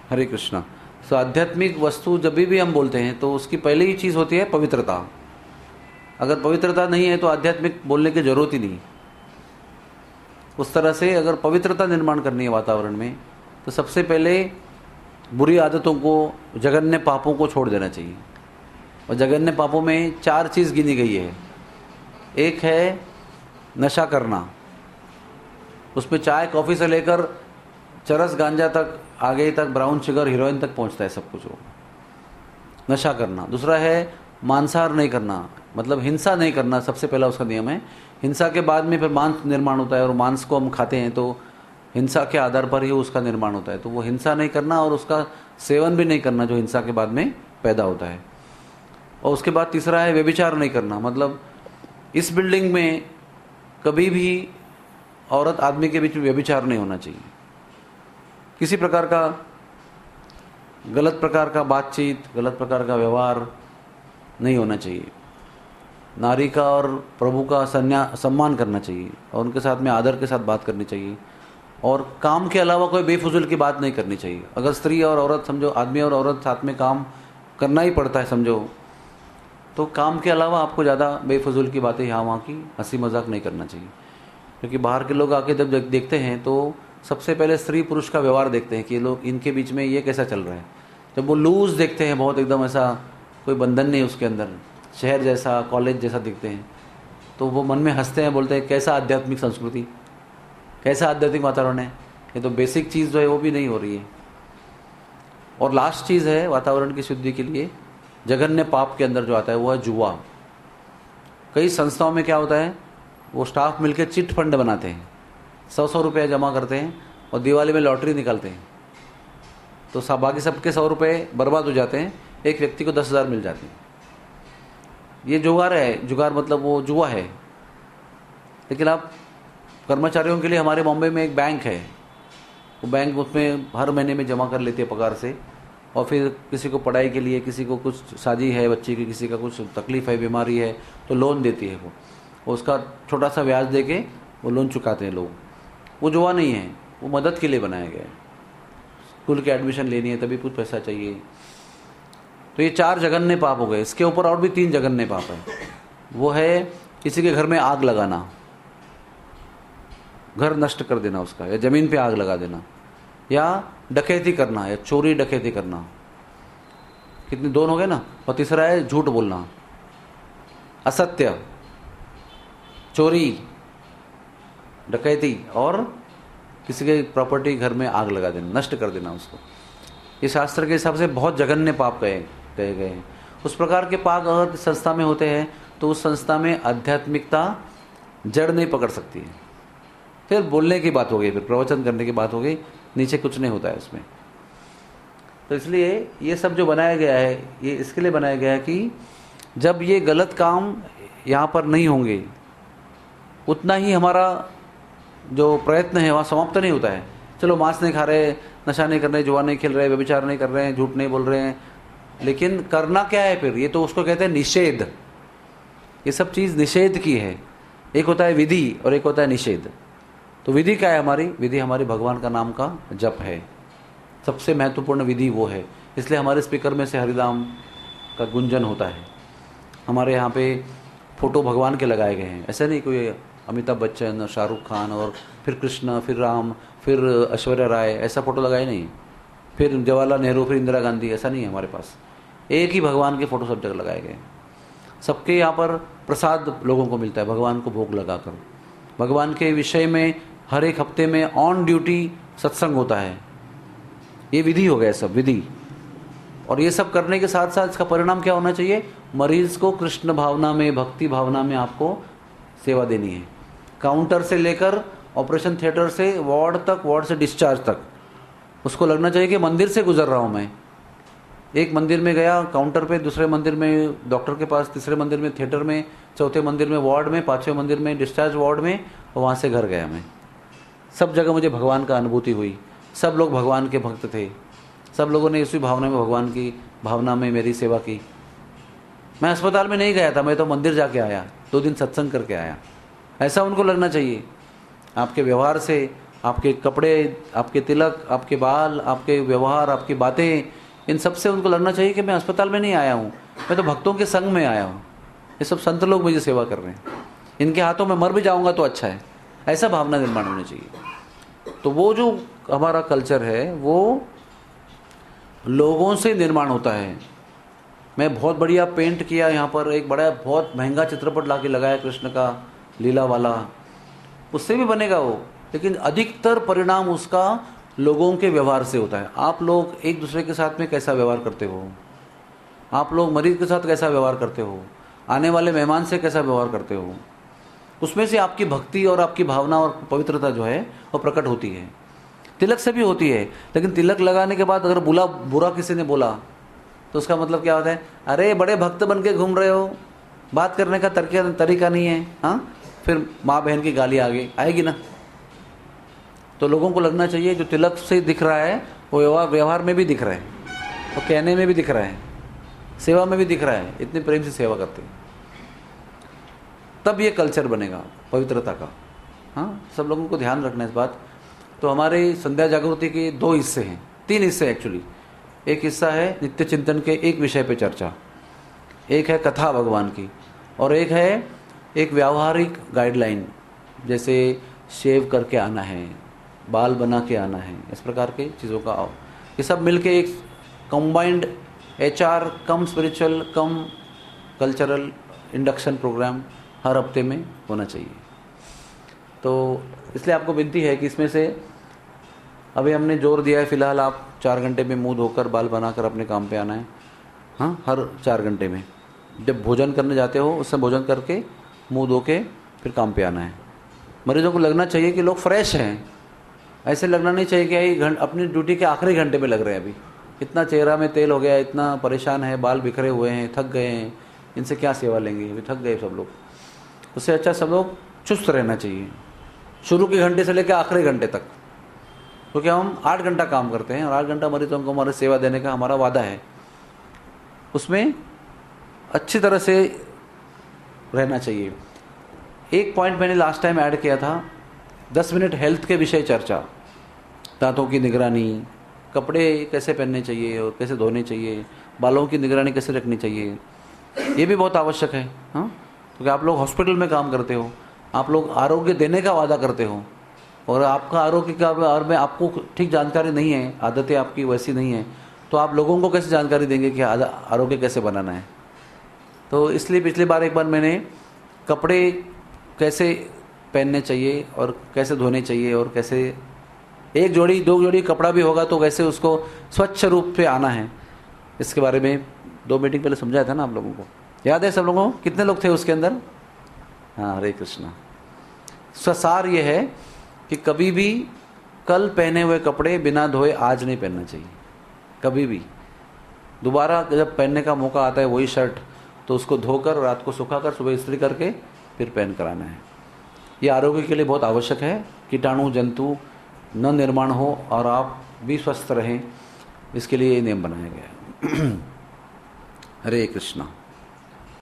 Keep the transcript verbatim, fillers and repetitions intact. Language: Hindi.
हरे कृष्णा। तो आध्यात्मिक वस्तु जब भी हम बोलते हैं तो उसकी पहली ही चीज़ होती है पवित्रता। अगर पवित्रता नहीं है तो आध्यात्मिक बोलने की जरूरत ही नहीं। उस तरह से अगर पवित्रता निर्माण करनी है वातावरण में तो सबसे पहले बुरी आदतों को, जघन्य पापों को छोड़ देना चाहिए। और जघन्य पापों में चार चीज़ गिनी गई है। एक है नशा करना, उसमें चाय कॉफ़ी से लेकर चरस गांजा तक, आगे तक ब्राउन शुगर हीरोइन तक पहुंचता है सब कुछ, वो नशा करना। दूसरा है मांसाहार नहीं करना, मतलब हिंसा नहीं करना, सबसे पहला उसका नियम है। हिंसा के बाद में फिर मांस निर्माण होता है और मांस को हम खाते हैं तो हिंसा के आधार पर ही उसका निर्माण होता है। तो वो हिंसा नहीं करना और उसका सेवन भी नहीं करना जो हिंसा के बाद में पैदा होता है। और उसके बाद तीसरा है व्यभिचार नहीं करना, मतलब इस बिल्डिंग में कभी भी औरत आदमी के बीच में व्यभिचार नहीं होना चाहिए। किसी प्रकार का गलत प्रकार का बातचीत, गलत प्रकार का व्यवहार नहीं होना चाहिए। नारी का और प्रभु का संन्या सम्मान करना चाहिए और उनके साथ में आदर के साथ बात करनी चाहिए। और काम के अलावा कोई बेफजूल की बात नहीं करनी चाहिए। अगर स्त्री और औरत, समझो आदमी और औरत साथ में काम करना ही पड़ता है समझो, तो काम के अलावा आपको ज़्यादा बेफजूल की बातें यहाँ वहाँ की हंसी मजाक नहीं करना चाहिए। क्योंकि बाहर के लोग आके जब देखते हैं तो सबसे पहले स्त्री पुरुष का व्यवहार देखते हैं कि ये लोग, इनके बीच में ये कैसा चल रहा है। जब वो लूज देखते हैं, बहुत एकदम ऐसा कोई बंधन नहीं उसके अंदर, शहर जैसा, कॉलेज जैसा दिखते हैं, तो वो मन में हंसते हैं, बोलते हैं कैसा आध्यात्मिक संस्कृति, कैसा आध्यात्मिक वातावरण है। ये तो बेसिक चीज़ जो है वो भी नहीं हो रही है। और लास्ट चीज़ है वातावरण की शुद्धि के लिए, जघन्य पाप के अंदर जो आता है वो है जुआ। कई संस्थाओं में क्या होता है, वो स्टाफ मिलकर चिट फंड बनाते हैं, सौ सौ रुपये जमा करते हैं और दिवाली में लॉटरी निकालते हैं। तो सब बाकी सबके सौ रुपये बर्बाद हो जाते हैं, एक व्यक्ति को दस हज़ार मिल जाते हैं। ये जुगार है, जुगार मतलब वो जुआ है। लेकिन आप कर्मचारियों के लिए, हमारे बॉम्बे में एक बैंक है, वो बैंक उसमें हर महीने में जमा कर लेती है पगार से, और फिर किसी को पढ़ाई के लिए, किसी को कुछ शादी है बच्ची की, किसी का कुछ तकलीफ़ है, बीमारी है, तो लोन देती है वो, उसका छोटा सा ब्याज दे के वो लोन चुकाते हैं लोग। वो जुआ नहीं है, वो मदद के लिए बनाया गया है। स्कूल की एडमिशन लेनी है तभी कुछ पैसा चाहिए। तो ये चार जघन्य पाप हो गए। इसके ऊपर और भी तीन जघन्य पाप है। वो है किसी के घर में आग लगाना, घर नष्ट कर देना उसका, या जमीन पे आग लगा देना, या डकैती करना, या चोरी डकैती करना। कितने दोनों हो गए ना। और तीसरा है झूठ बोलना, असत्य, चोरी, डकैती और किसी के प्रॉपर्टी, घर में आग लगा देना, नष्ट कर देना उसको। ये शास्त्र के हिसाब से बहुत जघन्य पाप कहे कहे गए हैं। उस प्रकार के पाप अगर संस्था में होते हैं तो उस संस्था में आध्यात्मिकता जड़ नहीं पकड़ सकती है। फिर बोलने की बात हो गई, फिर प्रवचन करने की बात हो गई, नीचे कुछ नहीं होता है उसमें। तो इसलिए ये सब जो बनाया गया है, ये इसके लिए बनाया गया है कि जब ये गलत काम यहाँ पर नहीं होंगे, उतना ही हमारा जो प्रयत्न है वहाँ समाप्त नहीं होता है। चलो मांस नहीं खा रहे, नशा नहीं कर रहे, जुआ नहीं खेल रहे, व्यभिचार नहीं कर रहे हैं, झूठ नहीं बोल रहे हैं, लेकिन करना क्या है फिर? ये तो उसको कहते हैं निषेध। ये सब चीज़ निषेध की है। एक होता है विधि और एक होता है निषेध। तो विधि क्या है हमारी? विधि हमारी भगवान का नाम का जप है। सबसे महत्वपूर्ण विधि वो है। इसलिए हमारे स्पीकर में से हरिनाम का गुंजन होता है। हमारे यहाँ पे फोटो भगवान के लगाए गए हैं। ऐसा नहीं कोई अमिताभ बच्चन, शाहरुख खान और फिर कृष्ण, फिर राम, फिर ऐश्वर्या राय, ऐसा फोटो लगाए नहीं। फिर जवाहरलाल नेहरू, फिर इंदिरा गांधी, ऐसा नहीं है हमारे पास। एक ही भगवान के फोटो सब जगह लगाए गए। सबके यहाँ पर प्रसाद लोगों को मिलता है, भगवान को भोग लगाकर। भगवान के विषय में हर एक हफ्ते में ऑन ड्यूटी सत्संग होता है। ये विधि हो गया, सब विधि। और ये सब करने के साथ साथ इसका परिणाम क्या होना चाहिए? मरीज को कृष्ण भावना में, भक्ति भावना में आपको सेवा देनी है। काउंटर से लेकर ऑपरेशन थिएटर से वार्ड तक, वार्ड से डिस्चार्ज तक उसको लगना चाहिए कि मंदिर से गुजर रहा हूँ मैं। एक मंदिर में गया काउंटर पे, दूसरे मंदिर में डॉक्टर के पास, तीसरे मंदिर में थिएटर में, चौथे मंदिर में वार्ड में, पांचवें मंदिर में डिस्चार्ज वार्ड में, और वहाँ से घर गया मैं। सब जगह मुझे भगवान का अनुभूति हुई। सब लोग भगवान के भक्त थे। सब लोगों ने इसी भावना में, भगवान की भावना में मेरी सेवा की। मैं अस्पताल में नहीं गया था, मैं तो मंदिर जाके आया, दो दिन सत्संग करके आया। ऐसा उनको लगना चाहिए। आपके व्यवहार से, आपके कपड़े, आपके तिलक, आपके बाल, आपके व्यवहार, आपकी बातें, इन सब से उनको लगना चाहिए कि मैं अस्पताल में नहीं आया हूँ, मैं तो भक्तों के संग में आया हूँ, ये सब संत लोग मुझे सेवा कर रहे हैं, इनके हाथों में मर भी जाऊँगा तो अच्छा है, ऐसा भावना निर्माण होनी चाहिए। तो वो जो हमारा कल्चर है वो लोगों से निर्माण होता है। मैं बहुत बढ़िया पेंट किया यहाँ पर, एक बड़ा बहुत महंगा चित्रपट ला के लगाया कृष्ण का लीला वाला, उससे भी बनेगा वो, लेकिन अधिकतर परिणाम उसका लोगों के व्यवहार से होता है। आप लोग एक दूसरे के साथ में कैसा व्यवहार करते हो, आप लोग मरीज के साथ कैसा व्यवहार करते हो, आने वाले मेहमान से कैसा व्यवहार करते हो, उसमें से आपकी भक्ति और आपकी भावना और पवित्रता जो है वो प्रकट होती है। तिलक से भी होती है, लेकिन तिलक लगाने के बाद अगर बुला बुरा किसी ने बोला तो उसका मतलब क्या होता है, अरे बड़े भक्त बन के घूम रहे हो, बात करने का तरीका तरीका नहीं है, हाँ, फिर माँ बहन की गाली आगे आएगी ना। तो लोगों को लगना चाहिए जो तिलक से दिख रहा है वो व्यवहार व्यवहार में भी दिख रहा है, और कहने में भी दिख रहा है, सेवा में भी दिख रहा है, इतने प्रेम से सेवा करते हैं, तब ये कल्चर बनेगा पवित्रता का। हाँ, सब लोगों को ध्यान रखना है इस बात। तो हमारे संध्या जागृति के दो हिस्से हैं, तीन हिस्से एक्चुअली। एक हिस्सा है नित्य चिंतन के एक विषय पे चर्चा, एक है कथा भगवान की, और एक है एक व्यावहारिक गाइडलाइन, जैसे शेव करके आना है, बाल बना के आना है, इस प्रकार के चीज़ों का। ये सब मिलके एक combined H R cum spiritual cum cultural induction program हर हफ्ते में होना चाहिए। तो इसलिए आपको विनती है कि इसमें से अभी हमने जोर दिया है, फिलहाल आप चार घंटे में मुंह धोकर बाल बनाकर अपने काम पे आना है। हाँ, हर चार घंटे में जब भोजन करने जाते हो उससे भोजन करके मुंह धो के फिर काम पे आना है। मरीजों को लगना चाहिए कि लोग फ्रेश हैं, ऐसे लगना नहीं चाहिए कि यही घंट अपनी ड्यूटी के आखिरी घंटे में लग रहे हैं, अभी इतना चेहरा में तेल हो गया, इतना परेशान है, बाल बिखरे हुए हैं, थक गए हैं, इनसे क्या सेवा लेंगे, अभी थक गए सब लोग। उससे अच्छा सब लोग चुस्त रहना चाहिए शुरू के घंटे से लेकर आखिरी घंटे तक, क्योंकि तो हम आठ घंटा काम करते हैं और आठ घंटा मरीजों को हमारे सेवा देने का हमारा वादा है, उसमें अच्छी तरह से रहना चाहिए। एक पॉइंट मैंने लास्ट टाइम ऐड किया था, दस मिनट हेल्थ के विषय चर्चा, दांतों की निगरानी, कपड़े कैसे पहनने चाहिए और कैसे धोने चाहिए, बालों की निगरानी कैसे रखनी चाहिए, ये भी बहुत आवश्यक है। हाँ, क्योंकि आप लोग हॉस्पिटल में काम करते हो, आप लोग आरोग्य देने का वादा करते हो, और आपका आरोग्य का बारे में आपको ठीक जानकारी नहीं है, आदतें आपकी वैसी नहीं है, तो आप लोगों को कैसे जानकारी देंगे कि आरोग्य कैसे बनाना है। तो इसलिए पिछली बार एक बार मैंने कपड़े कैसे पहनने चाहिए और कैसे धोने चाहिए, और कैसे एक जोड़ी दो जोड़ी कपड़ा भी होगा तो कैसे उसको स्वच्छ रूप से आना है, इसके बारे में दो मीटिंग पहले समझाया था ना आप लोगों को, याद है सब लोगों को? कितने लोग थे उसके अंदर? हाँ, हरे कृष्णा। सार ये है कि कभी भी कल पहने हुए कपड़े बिना धोए आज नहीं पहनना चाहिए, कभी भी। दोबारा जब पहनने का मौका आता है वही शर्ट, तो उसको धोकर रात को सुखाकर सुबह इस्त्री करके फिर पहन कर आना है। ये आरोग्य के लिए बहुत आवश्यक है, कीटाणु जंतु न निर्माण हो और आप भी स्वस्थ रहें, इसके लिए ये नियम बनाया गया है। हरे कृष्णा।